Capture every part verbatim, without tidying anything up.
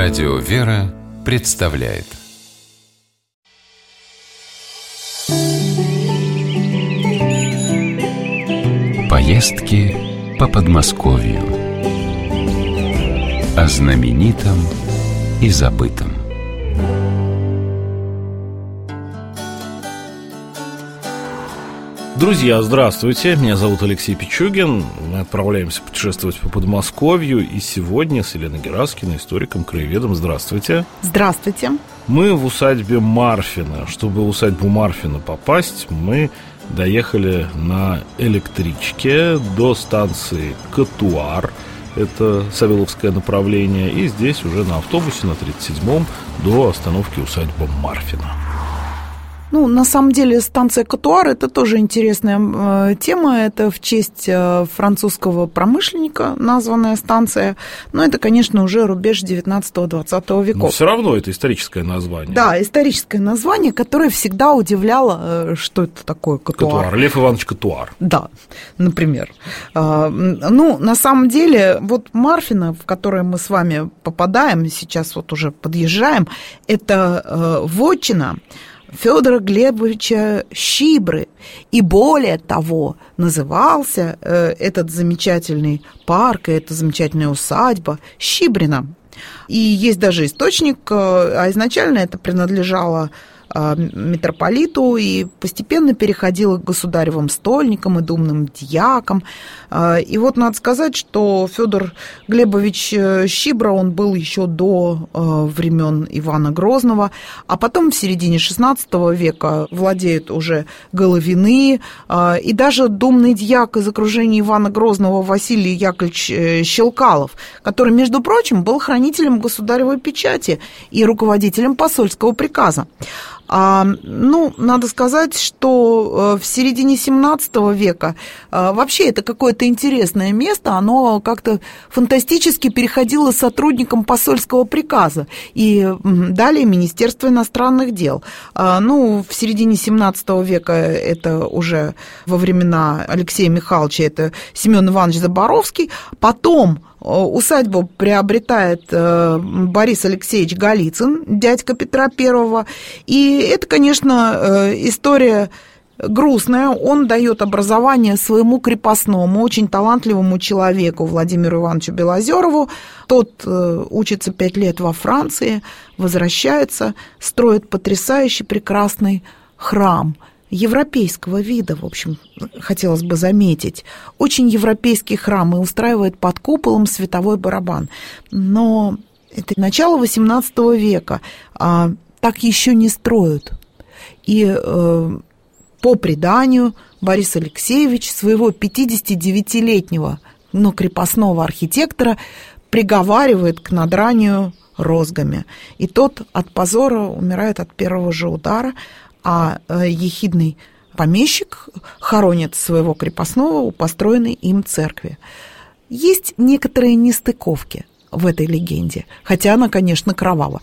Радио «Вера» представляет поездки по Подмосковью. О знаменитом и забытом. Друзья, здравствуйте, меня зовут Алексей Пичугин. Мы отправляемся путешествовать по Подмосковью. И сегодня с Еленой Гераскиной, историком-краеведом. Здравствуйте. Здравствуйте. Мы в усадьбе Марфина. Чтобы в усадьбу Марфина попасть, мы доехали на электричке до станции Котуар. Это Савеловское направление. И здесь уже на автобусе на тридцать седьмом до остановки усадьбы Марфина. Ну, на самом деле, станция Котуар – это тоже интересная э, тема. Это в честь э, французского промышленника названная станция. Но это, конечно, уже рубеж девятнадцатого-двадцатого веков. Но все равно это историческое название. Да, историческое название, которое всегда удивляло, э, что это такое Котуар. Котуар, Лев Иванович Котуар. Да, например. Э, ну, на самом деле, вот Марфино, в которое мы с вами попадаем, сейчас вот уже подъезжаем, это э, вотчина Федора Глебовича Щибры. И более того, назывался э, этот замечательный парк, эта замечательная усадьба Щибрина. И есть даже источник, э, а изначально это принадлежало э, митрополиту и постепенно переходило к государевым стольникам и думным дьякам. Э, и вот надо сказать, что Федор Глебович Щибра, он был еще до э, времен Ивана Грозного, а потом в середине шестнадцатого века владеют уже Головины, э, и даже думный дьяк из окружения Ивана Грозного Василий Яковлевич Щелкалов, который, между прочим, был хранителем государевой печати и руководителем посольского приказа. А, ну, надо сказать, что в середине семнадцатого века а, вообще это какое-то интересное место, оно как-то фантастически переходило сотрудникам посольского приказа и далее Министерство иностранных дел. А, ну, в середине семнадцатого века это уже во времена Алексея Михайловича, это Семен Иванович Заборовский, потом усадьбу приобретает Борис Алексеевич Голицын, дядька Петра Первого. И это, конечно, история грустная. Он дает образование своему крепостному, очень талантливому человеку Владимиру Ивановичу Белозерову. Тот учится пять лет во Франции, возвращается, строит потрясающий прекрасный храм европейского вида, в общем, хотелось бы заметить. Очень европейский храм и устраивает под куполом световой барабан. Но это начало восемнадцатого века, а так еще не строят. И э, по преданию Борис Алексеевич своего пятидесятидевятилетнего, но крепостного архитектора приговаривает к надранию розгами. И тот от позора умирает от первого же удара, а ехидный помещик хоронит своего крепостного у построенной им церкви. Есть некоторые нестыковки в этой легенде, хотя она, конечно, кровава.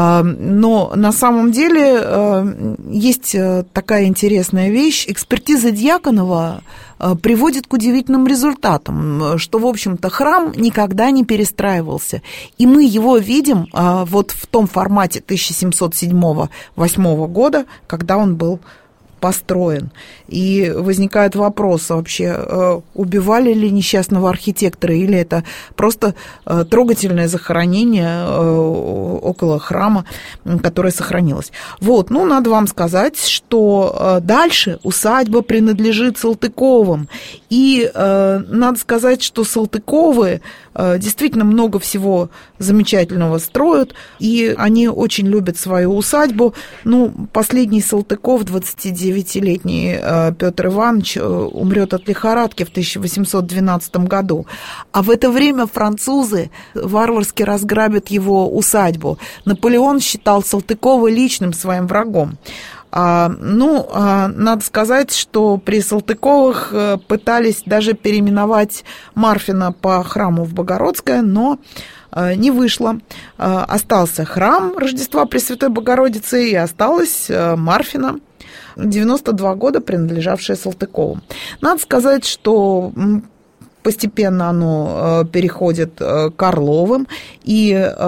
Но на самом деле есть такая интересная вещь. Экспертиза Дьяконова приводит к удивительным результатам, что, в общем-то, храм никогда не перестраивался. И мы его видим вот в том формате тысяча семьсот седьмого-восьмого года, когда он был построен. И возникает вопрос вообще, убивали ли несчастного архитектора, или это просто трогательное захоронение около храма, которое сохранилось. Вот, ну, надо вам сказать, что дальше усадьба принадлежит Салтыковым. И надо сказать, что Салтыковы действительно много всего замечательного строят, и они очень любят свою усадьбу. Ну, последний Салтыков, двадцатидевятилетний Петр Иванович, умрет от лихорадки в тысяча восемьсот двенадцатом году. А в это время французы варварски разграбят его усадьбу. Наполеон считал Салтыкова личным своим врагом. А, ну, а, надо сказать, что при Салтыковых пытались даже переименовать Марфина по храму в Богородское, но а, не вышло. А, остался храм Рождества Пресвятой Богородицы и осталась а, Марфина, девяносто два года принадлежавшая Салтыкову. Надо сказать, что постепенно оно переходит к Орловым. И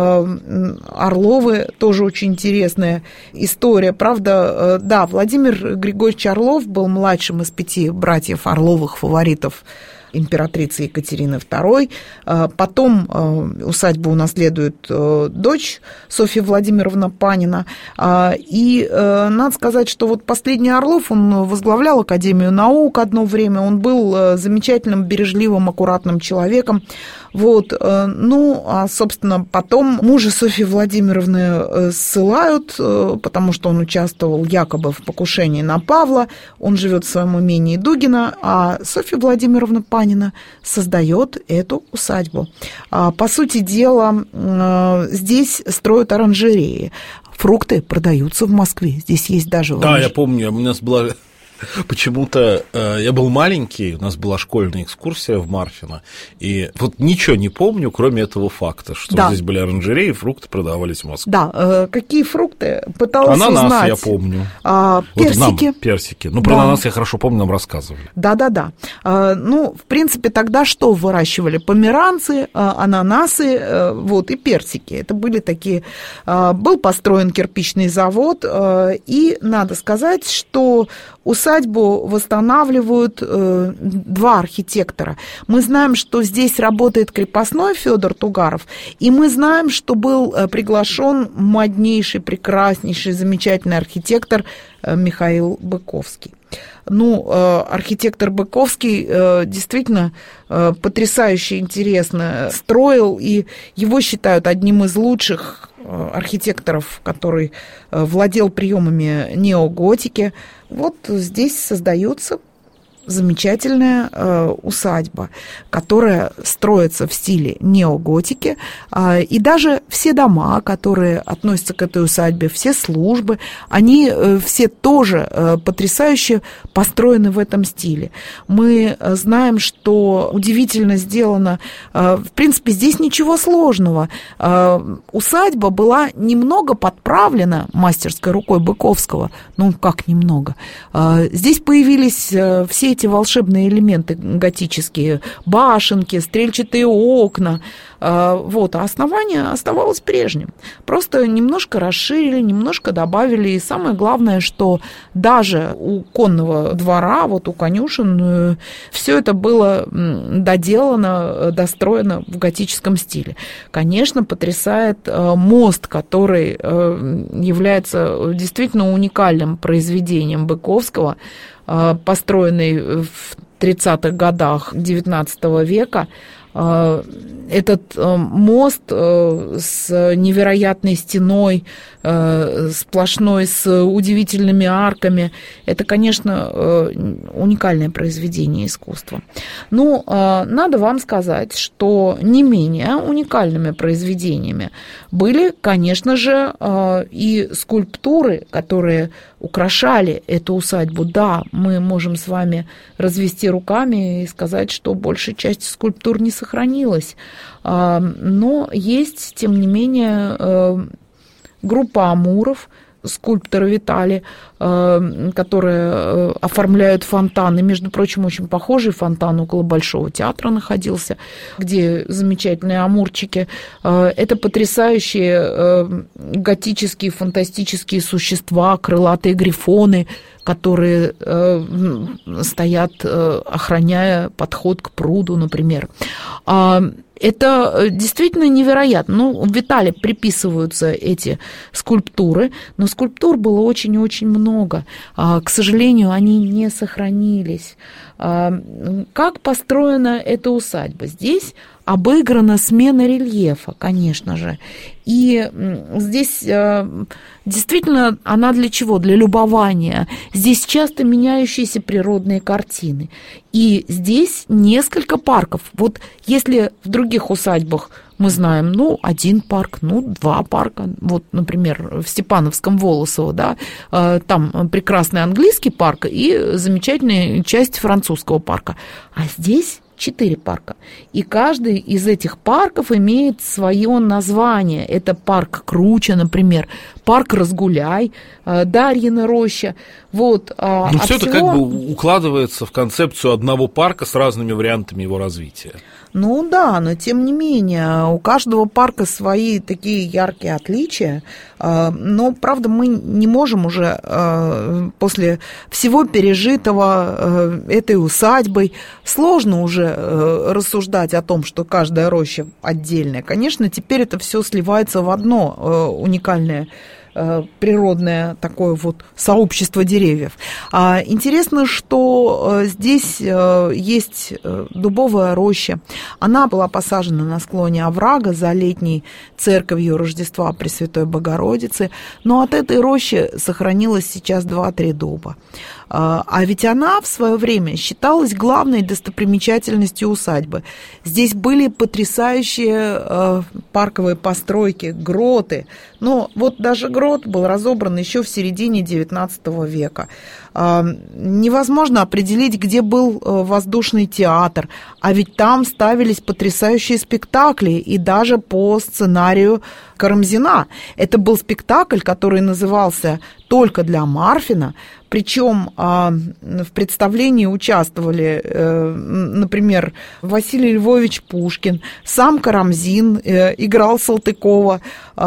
Орловы тоже очень интересная история. Правда, да, Владимир Григорьевич Орлов был младшим из пяти братьев Орловых, фаворитов императрицы Екатерины второй. Потом усадьбу унаследует дочь Софья Владимировна Панина. И надо сказать, что вот последний Орлов, он возглавлял Академию наук одно время, он был замечательным, бережливым, аккуратным человеком. Вот. Ну, а, собственно, потом мужа Софьи Владимировны ссылают, потому что он участвовал якобы в покушении на Павла, он живет в своем имении Дугина, а Софья Владимировна Панина создает эту усадьбу. По сути дела, здесь строят оранжереи. Фрукты продаются в Москве. Здесь есть даже... Да, оранж... я помню, у нас была... Почему-то э, я был маленький, у нас была школьная экскурсия в Марфино, и вот ничего не помню, кроме этого факта, что да. здесь были оранжереи, и фрукты продавались в Москве. Да, э, какие фрукты? Пыталась ананас, узнать. я помню. А, персики. Вот нам персики. Ну, про да. ананас я хорошо помню, нам рассказывали. Да-да-да. А, ну, в принципе, тогда что выращивали? Померанцы, ананасы, вот, и персики. Это были такие... Был построен кирпичный завод, и надо сказать, что усадьбу восстанавливают э, два архитектора. Мы знаем, что здесь работает крепостной Федор Тугаров, и мы знаем, что был приглашен моднейший, прекраснейший, замечательный архитектор э, Михаил Быковский. Ну, э, архитектор Быковский э, действительно э, потрясающе интересно строил, и его считают одним из лучших архитекторов, который владел приемами неоготики. Вот здесь создается замечательная э, усадьба, которая строится в стиле неоготики, э, и даже все дома, которые относятся к этой усадьбе, все службы, они э, все тоже э, потрясающе построены в этом стиле. Мы знаем, что удивительно сделано, э, в принципе, здесь ничего сложного. Э, усадьба была немного подправлена мастерской рукой Быковского, ну, как немного. Э, здесь появились э, все эти волшебные элементы готические, башенки, стрельчатые окна, вот, а основание оставалось прежним. Просто немножко расширили, немножко добавили, и самое главное, что даже у конного двора, вот у конюшен, все это было доделано, достроено в готическом стиле. Конечно, потрясает мост, который является действительно уникальным произведением Быковского, построенный в тридцатых годах девятнадцатого века. Этот мост с невероятной стеной, сплошной, с удивительными арками, это, конечно, уникальное произведение искусства. Но надо вам сказать, что не менее уникальными произведениями были, конечно же, и скульптуры, которые украшали эту усадьбу. Да, мы можем с вами развести руками и сказать, что большая часть скульптур не сохранилась. Но есть, тем не менее, группа амуров, скульптора Витали, которые оформляют фонтаны. Между прочим, очень похожий фонтан около Большого театра находился, где замечательные амурчики. Это потрясающие готические, фантастические существа, крылатые грифоны, которые стоят, охраняя подход к пруду, например. Это действительно невероятно. Ну, в Витале приписываются эти скульптуры, но скульптур было очень и очень много. К сожалению, они не сохранились. Как построена эта усадьба? Здесь обыграна смена рельефа, конечно же. И здесь действительно она для чего? Для любования. Здесь часто меняющиеся природные картины. И здесь несколько парков. Вот если в других усадьбах мы знаем, ну, один парк, ну, два парка. Вот, например, в Степановском Волосово, да, там прекрасный английский парк и замечательная часть французского парка. А здесь четыре парка. И каждый из этих парков имеет свое название. Это парк Круча, например, парк Разгуляй, Дарьина роща. Вот. Ну, а все всего... это как бы укладывается в концепцию одного парка с разными вариантами его развития. Ну да, но тем не менее, у каждого парка свои такие яркие отличия. Но, правда, мы не можем уже после всего пережитого этой усадьбой, сложно уже рассуждать о том, что каждая роща отдельная. Конечно, теперь это все сливается в одно уникальное природное такое вот сообщество деревьев. Интересно, что здесь есть дубовая роща. Она была посажена на склоне оврага за летней церковью Рождества Пресвятой Богородицы, но от этой рощи сохранилось сейчас два-три дуба. А ведь она в свое время считалась главной достопримечательностью усадьбы. Здесь были потрясающие парковые постройки, гроты. Но вот даже грот был разобран еще в середине девятнадцатого века. Невозможно определить, где был воздушный театр, а ведь там ставились потрясающие спектакли, и даже по сценарию Карамзина. Это был спектакль, который назывался «Только для Марфина», причем в представлении участвовали, например, Василий Львович Пушкин, сам Карамзин играл Салтыкова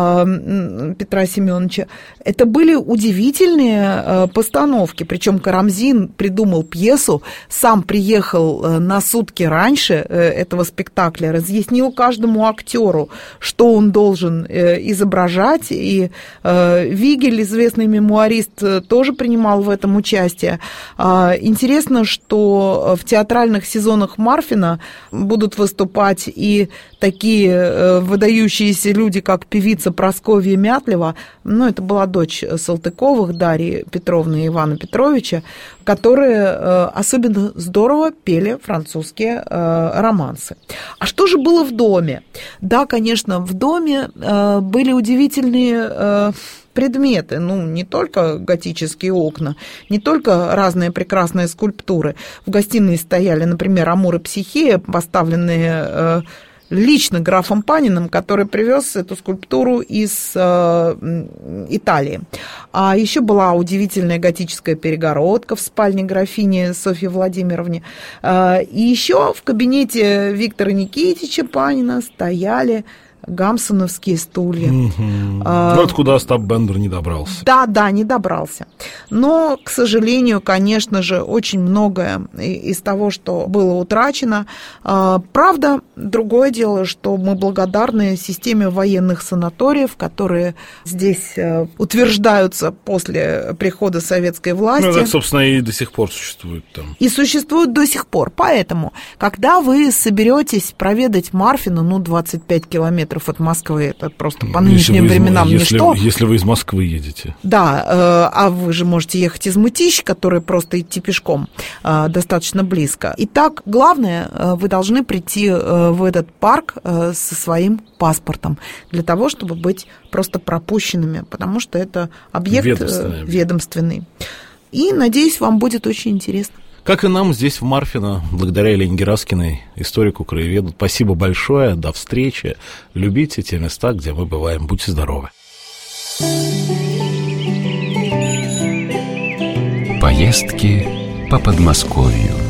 Петра Семеновича. Это были удивительные постановки, причем Карамзин придумал пьесу, сам приехал на сутки раньше этого спектакля, разъяснил каждому актеру, что он должен изображать, и Вигель, известный мемуарист, тоже принимал в этом участие. Интересно, что в театральных сезонах Марфина будут выступать и такие выдающиеся люди, как певица Прасковья Мятлева, ну, это была дочь Салтыковых, Дарьи Петровны и Ивана Петровича, которые особенно здорово пели французские романсы. А что же было в доме? Да, конечно, в доме были удивительные предметы, ну, не только готические окна, не только разные прекрасные скульптуры. В гостиной стояли, например, Амур и Психея, поставленные лично графом Паниным, который привез эту скульптуру из э, Италии. А еще была удивительная готическая перегородка в спальне графини Софьи Владимировны. Э, и еще в кабинете Виктора Никитича Панина стояли гамсоновские стулья. Mm-hmm. А, ну, откуда Остап Бендер не добрался. Да, да, не добрался. Но, к сожалению, конечно же, очень многое из того, что было утрачено. Правда, другое дело, что мы благодарны системе военных санаториев, которые здесь утверждаются после прихода советской власти. Ну, так, собственно, и до сих пор существуют там. И существуют до сих пор. Поэтому, когда вы соберетесь проведать Марфино, ну, двадцать пять километров от Москвы, это просто по нынешним из, временам если, ничто. Если вы из Москвы едете. Да, э, а вы же можете ехать из Мытищ, который просто идти пешком э, достаточно близко. Итак, главное, э, вы должны прийти э, в этот парк э, со своим паспортом для того, чтобы быть просто пропущенными, потому что это объект ведомственный. Э, ведомственный. И, надеюсь, вам будет очень интересно. Как и нам здесь, в Марфино, благодаря Елене Гераскиной, историку-краеведу. Спасибо большое, до встречи. Любите те места, где мы бываем. Будьте здоровы. Поездки по Подмосковью.